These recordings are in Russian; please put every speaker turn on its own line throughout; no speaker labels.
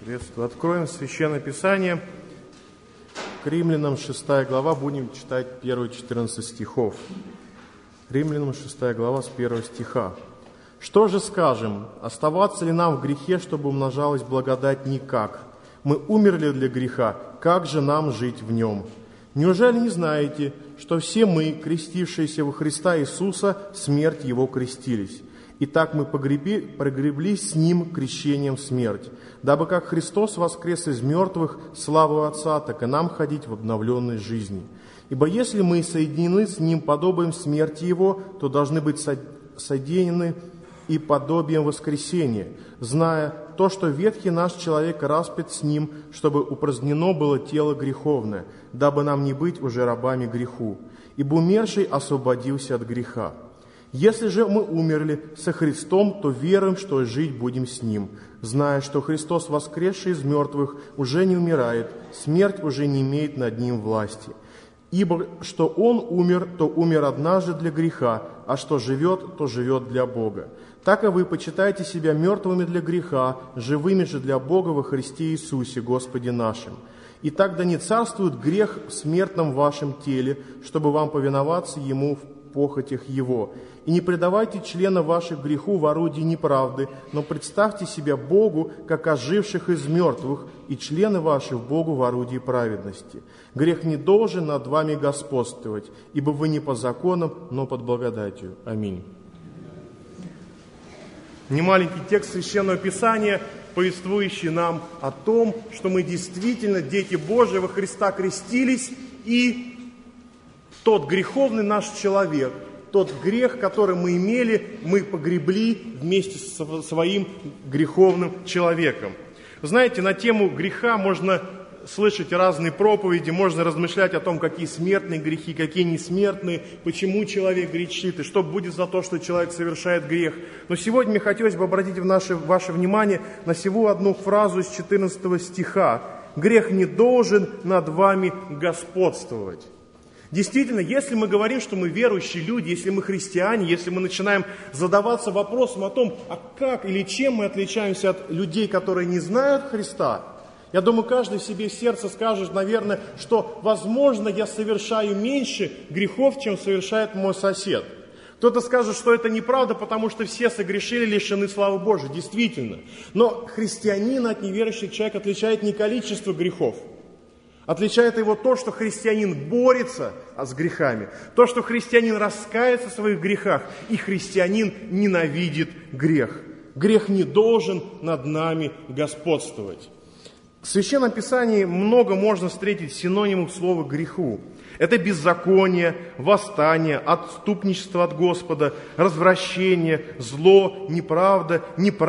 Приветствую. Откроем Священное Писание к Римлянам 6 глава, будем читать первые 14 стихов. Римлянам 6 глава с 1 стиха. «Что же скажем? Оставаться ли нам в грехе, чтобы умножалась благодать? Никак. Мы умерли для греха, как же нам жить в нем? Неужели не знаете, что все мы, крестившиеся во Христа Иисуса, смерть Его крестились? Итак, мы погреблись с Ним крещением в смерть, дабы как Христос воскрес из мертвых славу Отца, так и нам ходить в обновленной жизни. Ибо если мы соединены с Ним подобием смерти Его, то должны быть соединены и подобием воскресения, зная то, что ветхий наш человек распят с Ним, чтобы упразднено было тело греховное, дабы нам не быть уже рабами греху, ибо умерший освободился от греха. Если же мы умерли со Христом, то веруем, что жить будем с Ним, зная, что Христос, воскресший из мертвых, уже не умирает, смерть уже не имеет над Ним власти. Ибо что Он умер, то умер однажды для греха, а что живет, то живет для Бога. Так и вы почитайте себя мертвыми для греха, живыми же для Бога во Христе Иисусе, Господе нашим. И так да не царствует грех в смертном вашем теле, чтобы вам повиноваться Ему в похотях Его. И не предавайте члена ваших греху в орудии неправды, но представьте себя Богу, как оживших из мертвых, и члены ваши в Богу в орудии праведности. Грех не должен над вами господствовать, ибо вы не по законам, но под благодатью. Аминь». Немаленький текст Священного Писания, повествующий нам о том, что мы действительно дети Божии, во Христа крестились, и тот греховный наш человек, тот грех, который мы имели, мы погребли вместе со своим греховным человеком. Знаете, на тему греха можно слышать разные проповеди, можно размышлять о том, какие смертные грехи, какие несмертные, почему человек грешит и что будет за то, что человек совершает грех. Но сегодня мне хотелось бы обратить ваше внимание на всего одну фразу из 14 стиха. «Грех не должен над вами господствовать». Действительно, если мы говорим, что мы верующие люди, если мы христиане, если мы начинаем задаваться вопросом о том, а как или чем мы отличаемся от людей, которые не знают Христа, я думаю, каждый в себе в сердце скажет, наверное, что, возможно, я совершаю меньше грехов, чем совершает мой сосед. Кто-то скажет, что это неправда, потому что все согрешили, лишены славы Божией. Действительно. Но христианина от неверующего человека отличает не количество грехов. Отличает его то, что христианин борется с грехами, то, что христианин раскается в своих грехах, и христианин ненавидит грех. Грех не должен над нами господствовать. В Священном Писании много можно встретить синонимов слова «греху». Это беззаконие, восстание, отступничество от Господа, развращение, зло, неправда,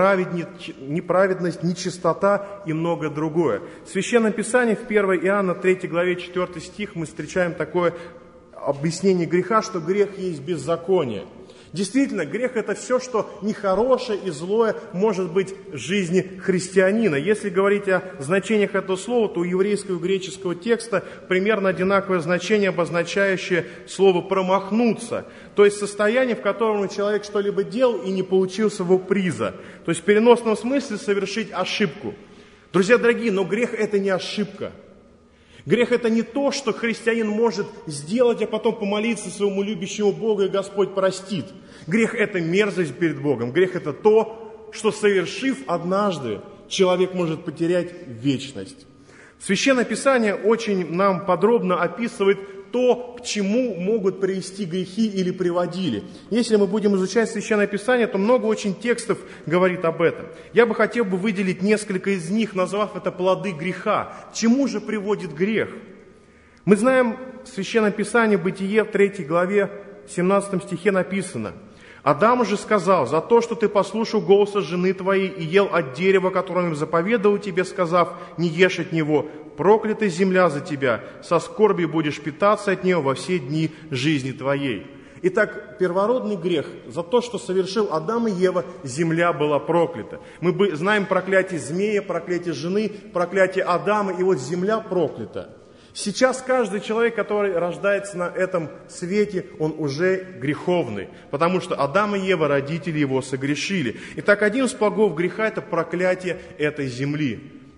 неправедность, нечистота и многое другое. В Священном Писании в 1 Иоанна 3 главе 4 стих мы встречаем такое объяснение греха, что грех есть беззаконие. Действительно, грех – это все, что нехорошее и злое может быть в жизни христианина. Если говорить о значениях этого слова, то у еврейского и греческого текста примерно одинаковое значение, обозначающее слово «промахнуться». То есть состояние, в котором человек что-либо делал и не получился его приза. То есть в переносном смысле совершить ошибку. Друзья дорогие, но грех – это не ошибка. Грех – это не то, что христианин может сделать, а потом помолиться своему любящему Богу, и Господь простит. Грех – это мерзость перед Богом. Грех – это то, что, совершив однажды, человек может потерять вечность. Священное Писание очень нам подробно описывает то, к чему могут привести грехи или приводили. Если мы будем изучать Священное Писание, то много очень текстов говорит об этом. Я бы хотел выделить несколько из них, назвав это плоды греха. К чему же приводит грех? Мы знаем в Священном Писании, Бытие в 3 главе, 17 стихе написано: «Адам же сказал: за то, что ты послушал голоса жены твоей и ел от дерева, которое заповедовал тебе, сказав: не ешь от него, проклята земля за тебя, со скорбью будешь питаться от нее во все дни жизни твоей». Итак, первородный грех, за то, что совершил Адам и Ева, земля была проклята. Мы знаем проклятие змея, проклятие жены, проклятие Адама, и вот земля проклята. Сейчас каждый человек, который рождается на этом свете, он уже греховный, потому что Адам и Ева, родители его, согрешили. Итак, один из плодов греха – это проклятие этой земли.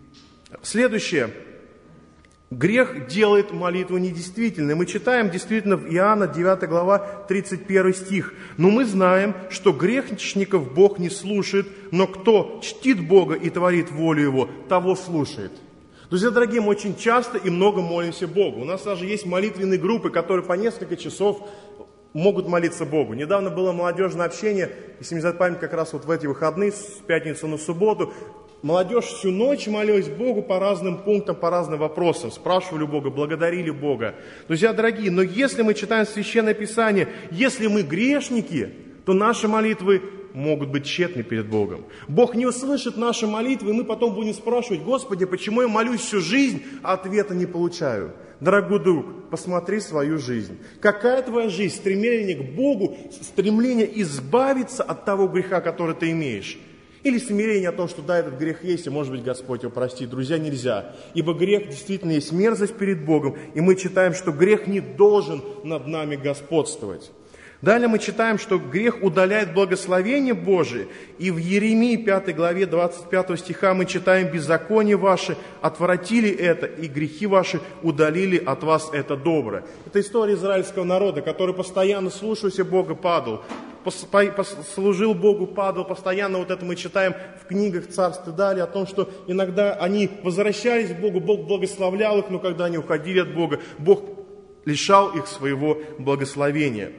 Следующее. Грех делает молитву недействительной. Мы читаем действительно в Иоанна 9 глава 31 стих. «Но мы знаем, что грешников Бог не слушает, но кто чтит Бога и творит волю Его, того слушает». Друзья дорогие, мы очень часто и много молимся Богу. У нас даже есть молитвенные группы, которые по несколько часов могут молиться Богу. Недавно было молодежное общение, если мне память, как раз вот в эти выходные, с пятницы на субботу. Молодежь всю ночь молилась Богу по разным пунктам, по разным вопросам. Спрашивали Бога, благодарили Бога. Друзья дорогие, но если мы читаем Священное Писание, если мы грешники, то наши молитвы могут быть тщетны перед Богом. Бог не услышит наши молитвы, и мы потом будем спрашивать: Господи, почему я молюсь всю жизнь, а ответа не получаю? Дорогой друг, посмотри свою жизнь. Какая твоя жизнь? Стремление к Богу, стремление избавиться от того греха, который ты имеешь. Или смирение о том, что да, этот грех есть, и может быть Господь его простит. Друзья, нельзя. Ибо грех действительно есть мерзость перед Богом, и мы читаем, что грех не должен над нами господствовать. Далее мы читаем, что грех удаляет благословение Божие. И в Иеремии 5 главе 25 стиха мы читаем: «Беззаконие ваши отвратили это, и грехи ваши удалили от вас это доброе». Это история израильского народа, который постоянно, слушался Бога, падал. Служил Богу, падал постоянно. Вот это мы читаем в книгах Царств и далее, о том, что иногда они возвращались к Богу, Бог благословлял их, но когда они уходили от Бога, Бог лишал их своего благословения.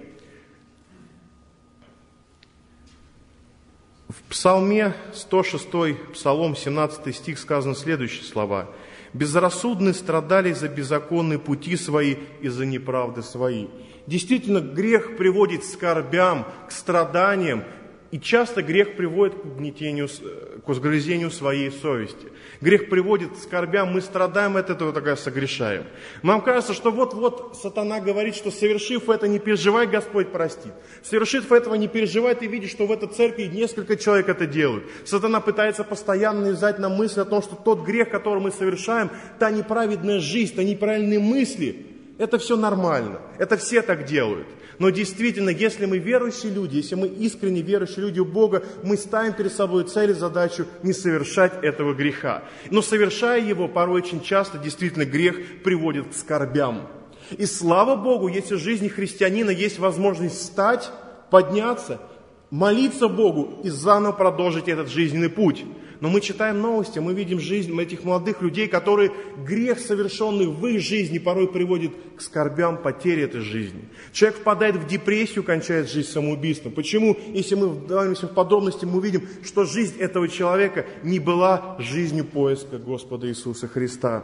В Псалме 106, Псалом 17 стих сказано следующие слова: «Безрассудные страдали за беззаконные пути свои и за неправды свои». Действительно, грех приводит к скорбям, к страданиям, и часто грех приводит к угнетению, к угрызению своей совести. Грех приводит к скорбям, мы страдаем от этого, тогда согрешаем. Нам кажется, что вот-вот сатана говорит, что совершив это, не переживай, Господь простит. Совершив этого, не переживай, ты видишь, что в этой церкви несколько человек это делают. Сатана пытается постоянно навязать нам мысль о том, что тот грех, который мы совершаем, та неправедная жизнь, та неправильные мысли, это все нормально, это все так делают. Но действительно, если мы верующие люди, если мы искренне верующие люди у Бога, мы ставим перед собой цель и задачу не совершать этого греха. Но совершая его, порой очень часто действительно грех приводит к скорбям. И слава Богу, если в жизни христианина есть возможность встать, подняться, молиться Богу и заново продолжить этот жизненный путь. Но мы читаем новости, мы видим жизнь этих молодых людей, которые грех, совершенный в их жизни, порой приводит к скорбям потери этой жизни. Человек впадает в депрессию, кончает жизнь самоубийством. Почему? Если мы вдаваемся в подробности, мы увидим, что жизнь этого человека не была жизнью поиска Господа Иисуса Христа.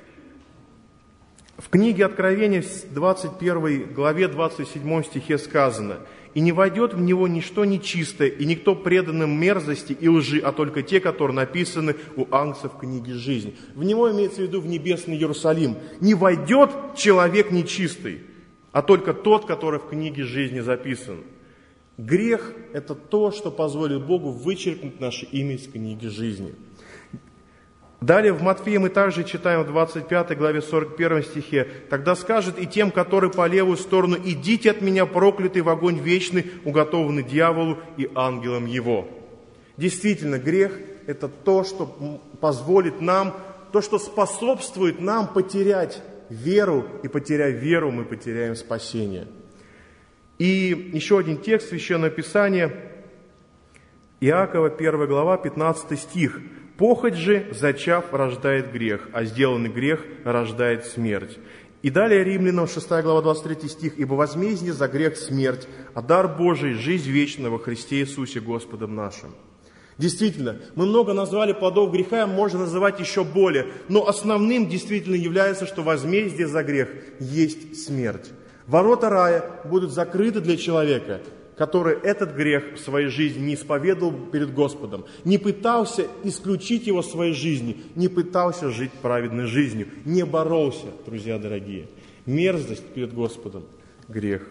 В книге Откровения, в 21 главе, 27 стихе сказано: «И не войдет в него ничто нечистое, и никто преданным мерзости и лжи, а только те, которые написаны у ангелов в книге жизни». В него имеется в виду в небесный Иерусалим. Не войдет человек нечистый, а только тот, который в книге жизни записан. Грех – это то, что позволит Богу вычеркнуть наше имя из книги жизни. Далее в Матфея мы также читаем в 25 главе 41 стихе: «Тогда скажет и тем, которые по левую сторону: идите от меня, проклятый, в огонь вечный, уготованный дьяволу и ангелам его». Действительно, грех – это то, что позволит нам, то, что способствует нам потерять веру, и потеряв веру, мы потеряем спасение. И еще один текст Священного Писания, Иакова 1 глава 15 стих: «Похоть же, зачав, рождает грех, а сделанный грех рождает смерть». И далее Римлянам 6 глава 23 стих: «Ибо возмездие за грех смерть, а дар Божий жизнь вечная во Христе Иисусе Господом нашим». Действительно, мы много назвали плодов греха, можно называть еще более, но основным действительно является, что возмездие за грех есть смерть. Ворота рая будут закрыты для человека, который этот грех в своей жизни не исповедовал перед Господом, не пытался исключить его в своей жизни, не пытался жить праведной жизнью, не боролся, друзья дорогие. Мерзость перед Господом – грех.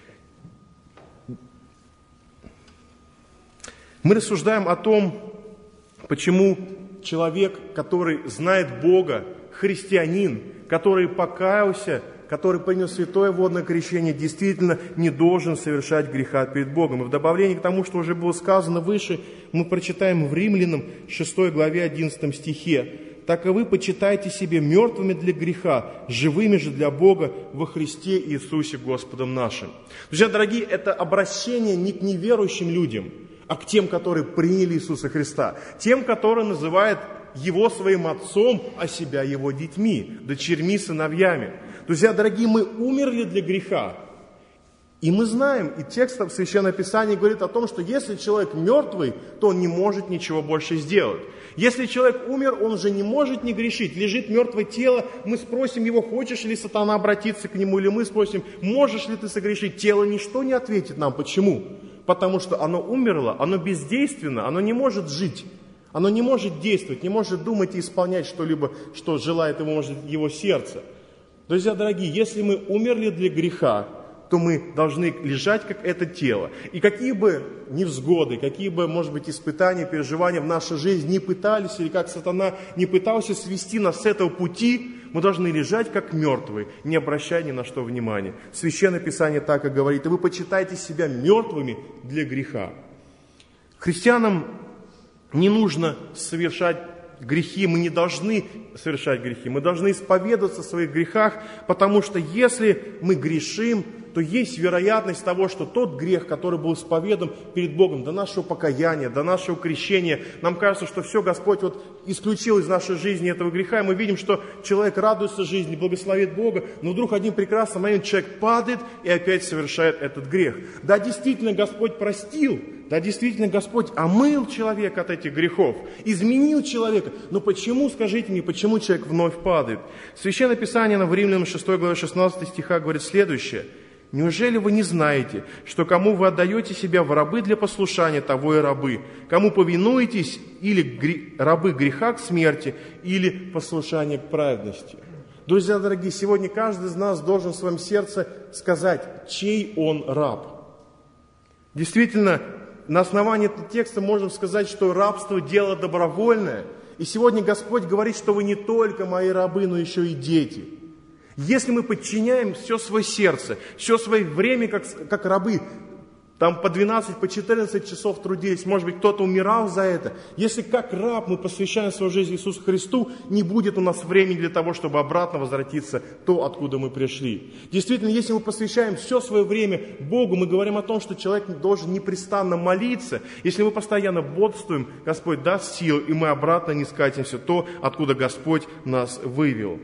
Мы рассуждаем о том, почему человек, который знает Бога, христианин, который покаялся, который принял святое водное крещение, действительно не должен совершать греха перед Богом. И в добавлении к тому, что уже было сказано выше, мы прочитаем в Римлянам 6 главе 11 стихе: так и вы почитайте себя мертвыми для греха, живыми же для Бога во Христе Иисусе Господом нашим». Друзья дорогие, это обращение не к неверующим людям, а к тем, которые приняли Иисуса Христа, тем, которые называют Его своим отцом, а себя Его детьми, дочерьми, сыновьями. Друзья дорогие, мы умерли для греха. И мы знаем, и текст в Священном Писании говорит о том, что если человек мертвый, то он не может ничего больше сделать. Если человек умер, он уже не может не грешить. Лежит мертвое тело, мы спросим его, хочешь ли сатана обратиться к нему, или мы спросим, можешь ли ты согрешить. Тело ничто не ответит нам. Почему? Потому что оно умерло, оно бездейственно, оно не может жить. Оно не может действовать, не может думать и исполнять что-либо, что желает его сердце. Друзья дорогие, если мы умерли для греха, то мы должны лежать, как это тело. И какие бы невзгоды, какие бы, может быть, испытания, переживания в нашей жизни не пытались, или как сатана не пытался свести нас с этого пути, мы должны лежать, как мертвые, не обращая ни на что внимания. Священное Писание так и говорит: и вы почитайте себя мертвыми для греха. Христианам не нужно совершать грехи, мы не должны совершать грехи, мы должны исповедоваться в своих грехах, потому что если мы грешим, то есть вероятность того, что тот грех, который был исповедан перед Богом до нашего покаяния, до нашего крещения, нам кажется, что все, Господь вот исключил из нашей жизни этого греха, и мы видим, что человек радуется жизни, благословит Бога, но вдруг один прекрасный момент человек падает и опять совершает этот грех. Да, действительно, Господь простил, да, действительно, Господь омыл человека от этих грехов, изменил человека. Но почему, скажите мне, почему человек вновь падает? Священное Писание в Римлянам 6 главе 16 стиха говорит следующее: «Неужели вы не знаете, что кому вы отдаете себя в рабы для послушания, того и рабы? Кому повинуетесь, или рабы греха к смерти, или послушание к праведности?» Друзья дорогие, сегодня каждый из нас должен в своем сердце сказать, чей он раб. Действительно, на основании этого текста можем сказать, что рабство – дело добровольное. И сегодня Господь говорит, что вы не только мои рабы, но еще и дети. Если мы подчиняем все свое сердце, все свое время, как рабы, там по 12, по 14 часов трудились, может быть, кто-то умирал за это. Если как раб мы посвящаем свою жизнь Иисусу Христу, не будет у нас времени для того, чтобы обратно возвратиться то, откуда мы пришли. Действительно, если мы посвящаем все свое время Богу, мы говорим о том, что человек должен непрестанно молиться. Если мы постоянно бодрствуем, Господь даст силу, и мы обратно не скатимся то, откуда Господь нас вывел.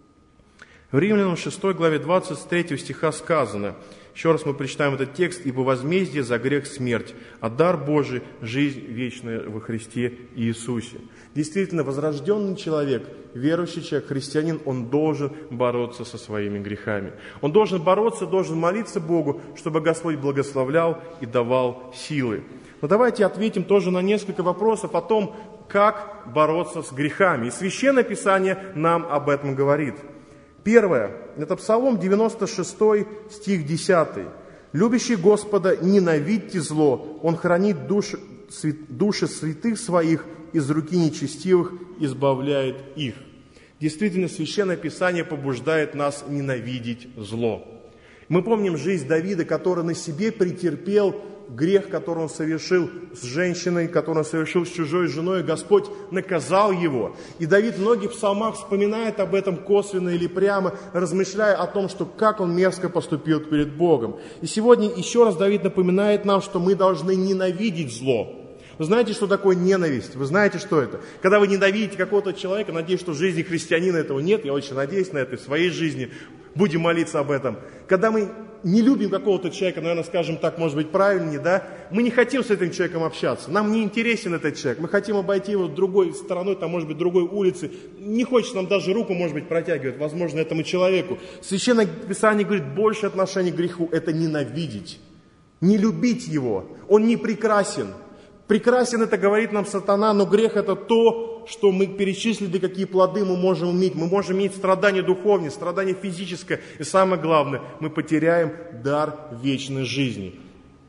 В Римлянам 6 главе 23 стиха сказано, еще раз мы прочитаем этот текст: «Ибо возмездие за грех смерть, а дар Божий – жизнь вечная во Христе Иисусе». Действительно, возрожденный человек, верующий человек, христианин, он должен бороться со своими грехами. Он должен бороться, должен молиться Богу, чтобы Господь благословлял и давал силы. Но давайте ответим тоже на несколько вопросов о том, как бороться с грехами. И Священное Писание нам об этом говорит. Первое, это Псалом 96, стих 10. «Любящий Господа, ненавидьте зло, Он хранит души святых своих, из руки нечестивых избавляет их». Действительно, Священное Писание побуждает нас ненавидеть зло. Мы помним жизнь Давида, который на себе претерпел грех, который он совершил с женщиной, который он совершил с чужой женой, Господь наказал его. И Давид в многих псалмах вспоминает об этом косвенно или прямо, размышляя о том, что как он мерзко поступил перед Богом. И сегодня еще раз Давид напоминает нам, что мы должны ненавидеть зло. Вы знаете, что такое ненависть? Вы знаете, что это? Когда вы ненавидите какого-то человека, надеюсь, что в жизни христианина этого нет, я очень надеюсь на это в своей жизни, будем молиться об этом. Когда мы не любим какого-то человека, наверное, скажем так, может быть, правильнее, да? Мы не хотим с этим человеком общаться, нам не интересен этот человек, мы хотим обойти его другой стороной, там, может быть, другой улицы. Не хочется нам даже руку, может быть, протягивать, возможно, этому человеку. Священное Писание говорит, больше отношение к греху – это ненавидеть, не любить его, он не прекрасен. Прекрасен, это говорит нам сатана, но грех это то, что мы перечислили, какие плоды мы можем иметь. Мы можем иметь страдания духовные, страдания физическое. И самое главное, мы потеряем дар вечной жизни.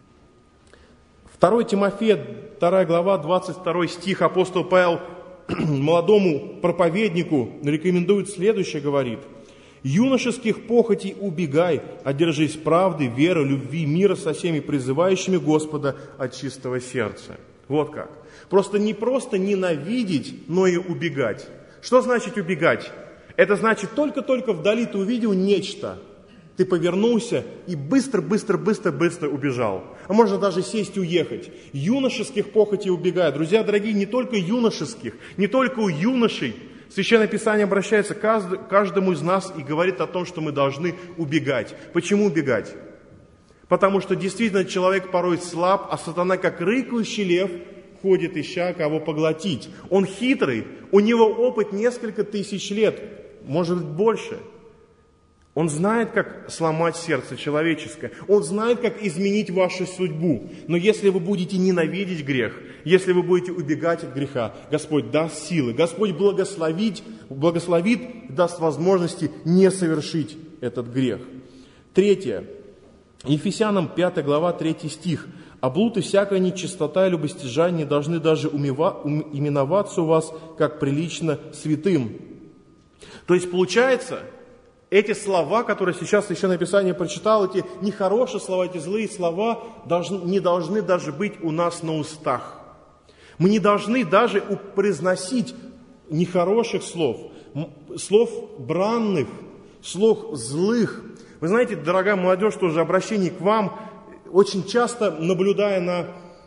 2 Тимофея, 2 глава, 22 стих, апостол Павел молодому проповеднику рекомендует следующее, говорит: «Юношеских похотей убегай, а держись правды, веры, любви, мира со всеми призывающими Господа от чистого сердца». Вот как. Не просто ненавидеть, но и убегать. Что значит убегать? Это значит, только-только вдали ты увидел нечто, ты повернулся и быстро убежал. А можно даже сесть и уехать. Юношеских похотей убегают. Друзья дорогие, не только юношеских, не только у юношей. Священное Писание обращается к каждому из нас и говорит о том, что мы должны убегать. Почему убегать? Потому что действительно человек порой слаб, а сатана, как рыкающий лев, ходит, ища кого поглотить. Он хитрый, у него опыт несколько тысяч лет, может быть больше. Он знает, как сломать сердце человеческое. Он знает, как изменить вашу судьбу. Но если вы будете ненавидеть грех, если вы будете убегать от греха, Господь даст силы. Господь благословит, даст возможности не совершить этот грех. Третье. Ефесянам 5 глава 3 стих. «А блуд и всякая нечистота и любостяжание не должны даже именоваться у вас, как прилично святым». То есть получается, эти слова, которые сейчас Священное Писание прочитал, эти нехорошие слова, эти злые слова не должны даже быть у нас на устах. Мы не должны даже произносить нехороших слов, слов бранных, слов злых. Вы знаете, дорогая молодежь, тоже обращение к вам, очень часто наблюдая на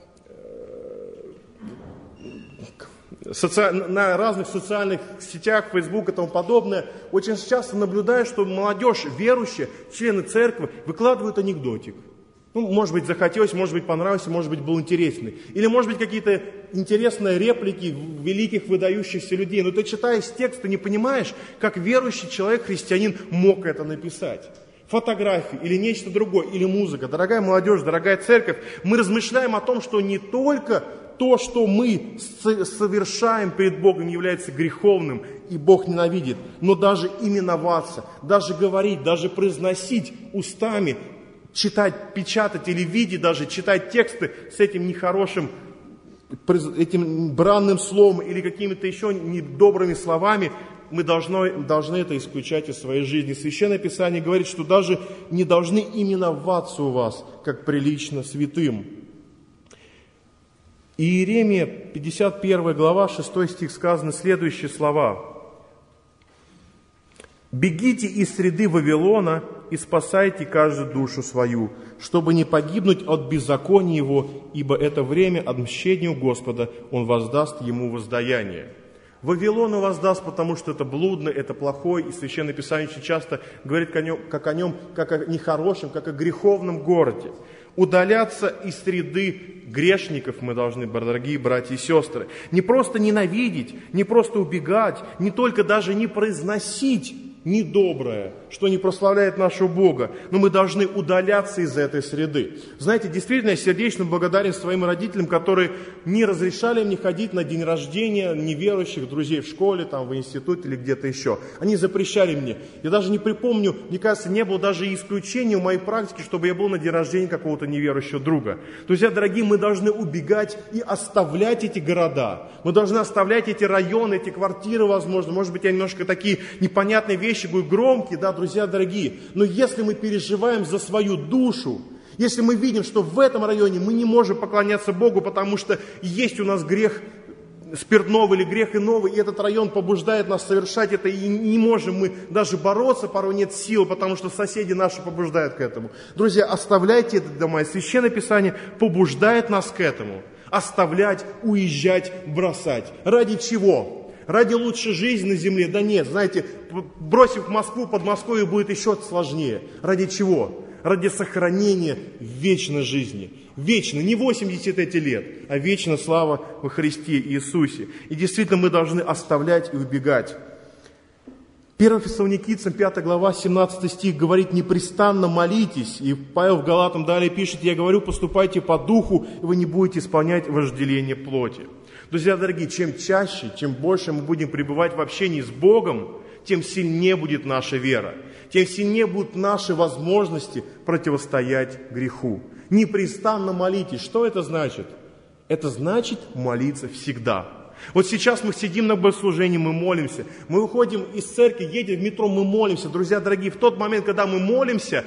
разных социальных сетях, Facebook и тому подобное, очень часто наблюдаю, что молодежь верующая, члены церкви, выкладывают анекдотик. Может быть, захотелось, может быть, понравился, может быть, был интересный. Или, может быть, какие-то интересные реплики великих, выдающихся людей. Но ты, читаешь текст, ты не понимаешь, как верующий человек, христианин, мог это написать. Фотографии или нечто другое, или музыка. Дорогая молодежь, дорогая церковь, мы размышляем о том, что не только то, что мы совершаем перед Богом, является греховным, и Бог ненавидит, но даже именоваться, даже говорить, даже произносить устами, читать, печатать или видеть, даже читать тексты с этим нехорошим, этим бранным словом или какими-то еще недобрыми словами, мы должны это исключать из своей жизни. Священное Писание говорит, что даже не должны именоваться у вас, как прилично святым. Иеремия, 51 глава, 6 стих, сказаны следующие слова. «Бегите из среды Вавилона и спасайте каждую душу свою, чтобы не погибнуть от беззакония его, ибо это время отмщения у Господа, Он воздаст ему воздаяние». Вавилон воздаст, потому что это блудно, это плохой, и Священное Писание очень часто говорит о нем, как о нехорошем, как о греховном городе. Удаляться из среды грешников мы должны, дорогие братья и сестры. Не просто ненавидеть, не просто убегать, не только даже не произносить недоброе, что не прославляет нашего Бога, но мы должны удаляться из этой среды. Знаете, действительно, я сердечно благодарен своим родителям, которые не разрешали мне ходить на день рождения неверующих друзей в школе, там, в институте или где-то еще. Они запрещали мне. Я даже не припомню, мне кажется, не было даже исключения в моей практике, чтобы я был на день рождения какого-то неверующего друга. Друзья дорогие, мы должны убегать и оставлять эти города. Мы должны оставлять эти районы, эти квартиры, возможно. Может быть, я немножко такие непонятные вещи будут громкие, да, друзья дорогие. Но если мы переживаем за свою душу, если мы видим, что в этом районе мы не можем поклоняться Богу, потому что есть у нас грех спиртного или грех иного, и этот район побуждает нас совершать это, и не можем мы даже бороться, порой нет сил, потому что соседи наши побуждают к этому. Друзья, оставляйте это дома, и Священное Писание побуждает нас к этому. Оставлять, уезжать, бросать. Ради чего? Ради лучшей жизни на земле? Да нет, знаете, бросив Москву, под Москвой будет еще сложнее. Ради чего? Ради сохранения вечной жизни. Вечно, не 80 эти лет, а вечная слава во Христе Иисусе. И действительно мы должны оставлять и убегать. 1 Фессалоникийцам 5 глава 17 стих говорит: непрестанно молитесь. И Павел в Галатам далее пишет: я говорю, поступайте по духу, и вы не будете исполнять вожделение плоти. Друзья дорогие, чем чаще, чем больше мы будем пребывать в общении с Богом, тем сильнее будет наша вера, тем сильнее будут наши возможности противостоять греху. Непрестанно молитесь. Что это значит? Это значит молиться всегда. Вот сейчас мы сидим на богослужении, мы молимся. Мы выходим из церкви, едем в метро, мы молимся. Друзья дорогие, в тот момент, когда мы молимся,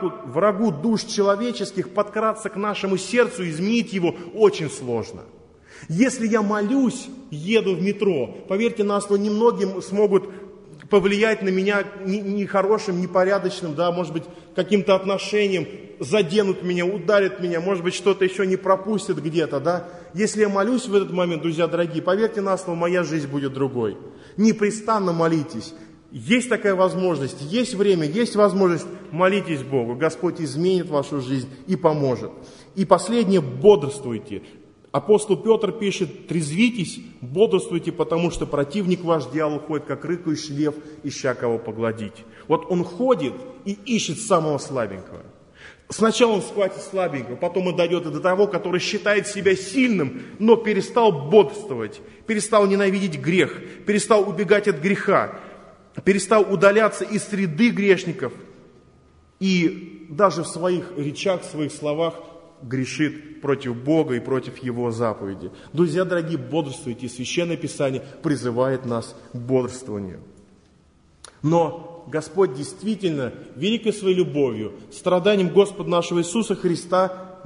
врагу душ человеческих подкраться к нашему сердцу, изменить его очень сложно. Если я молюсь, еду в метро, поверьте на слово, немногим смогут повлиять на меня нехорошим, непорядочным, да, может быть, каким-то отношением, заденут меня, ударят меня, может быть, что-то еще не пропустят где-то, да. Если я молюсь в этот момент, друзья дорогие, поверьте на слово, моя жизнь будет другой. Непрестанно молитесь. Есть такая возможность, есть время, есть возможность, молитесь Богу. Господь изменит вашу жизнь и поможет. И последнее, бодрствуйте. Апостол Петр пишет: трезвитесь, бодрствуйте, потому что противник ваш, дьявол, ходит, как рыкающий лев, ища кого погладить. Вот он ходит и ищет самого слабенького. Сначала он схватит слабенького, потом он дойдет и до того, который считает себя сильным, но перестал бодрствовать, перестал ненавидеть грех, перестал убегать от греха, перестал удаляться из среды грешников и даже в своих речах, в своих словах грешит против Бога и против Его заповеди. Друзья дорогие, бодрствуйте. Священное Писание призывает нас к бодрствованию. Но Господь действительно великой своей любовью, страданием Господа нашего Иисуса Христа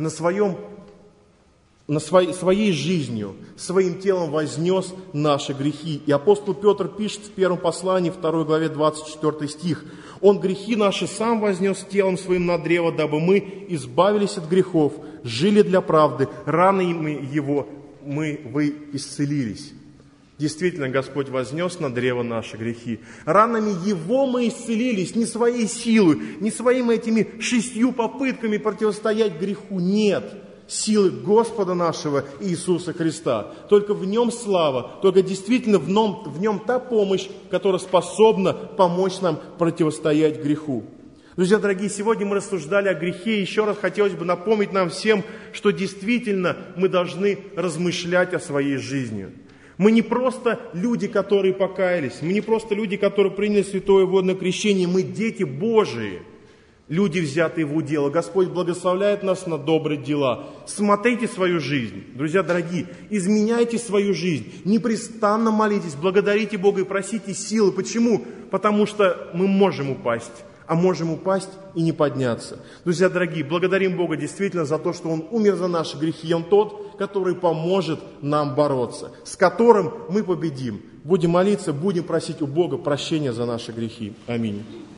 своей жизнью, своим телом вознес наши грехи. И апостол Петр пишет в первом послании, 2 главе, 24 стих: «Он грехи наши сам вознес телом своим на древо, дабы мы избавились от грехов, жили для правды, ранами Его вы исцелились». Действительно, Господь вознес на древо наши грехи. Ранами Его мы исцелились, не своей силой, не своими этими 6 попытками противостоять греху. Нет. Силы Господа нашего Иисуса Христа. Только в Нем слава, только действительно в Нем та помощь, которая способна помочь нам противостоять греху. Друзья дорогие, сегодня мы рассуждали о грехе. Еще раз хотелось бы напомнить нам всем, что действительно мы должны размышлять о своей жизни. Мы не просто люди, которые покаялись, мы не просто люди, которые приняли святое водное крещение, мы дети Божии. Люди, взятые в удел. Господь благословляет нас на добрые дела. Смотрите свою жизнь. Друзья дорогие, изменяйте свою жизнь. Непрестанно молитесь, благодарите Бога и просите силы. Почему? Потому что мы можем упасть. А можем упасть и не подняться. Друзья дорогие, благодарим Бога действительно за то, что Он умер за наши грехи. И Он тот, который поможет нам бороться, с которым мы победим. Будем молиться, будем просить у Бога прощения за наши грехи. Аминь.